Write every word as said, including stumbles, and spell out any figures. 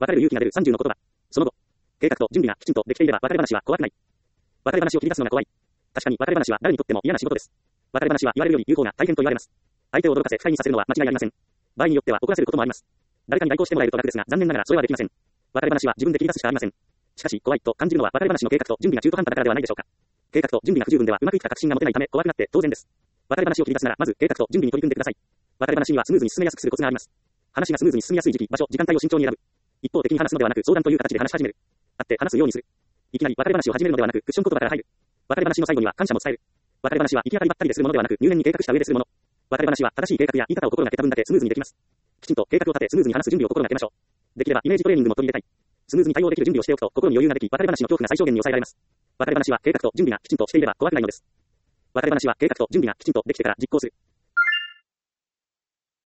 別れる勇気が出るさんじゅうの言葉。その後、計画と準備がきちんとできていれば別れ話は怖くない。別れ話を切り出すのが怖い。確かに別れ話は誰にとっても嫌な仕事です。別れ話は言われるより有効な体験と言われます。相手を驚かせ不快にさせるのは間違いありません。場合によっては怒らせることもあります。誰かに代行してもらえると楽ですが、残念ながらそれはできません。別れ話は自分で切り出すしかありません。しかし、怖いと感じるのは別れ話の計画と準備が中途半端だからではないでしょうか。計画と準備が不十分ではうまくいった確信が持てないため怖くなって当然です。別れ話を切り出すならまず計画と準備に取り組んでください。別れ話にはスムーズに進めやすくするコツがあります。話がスムーズに進みやすい時期、場所、時間帯を慎重に選ぶ。一方的に話すのではなく相談という形で話し始める。会って話すようにする。いきなり別れ話を始めるのではなくクッション言葉から入る。別れ話の最後には感謝も伝える。別れ話は行き当たりばったりでするものではなく入念に計画した上でするもの。別れ話は正しい計画や言い方を心がけた分だけスムーズにできます。きちんと計画を立てスムーズに話す準備を心がけましょう。できればイメージトレーニングも取り入れたい。スムーズに対応できる準備をしておくと心に余裕ができ、別れ話の恐怖が最小限に抑えられます。別れ話は計画と準備がきちんとしていれば怖くないのです。別れ話は計画と準備がきちんとできてから実行する。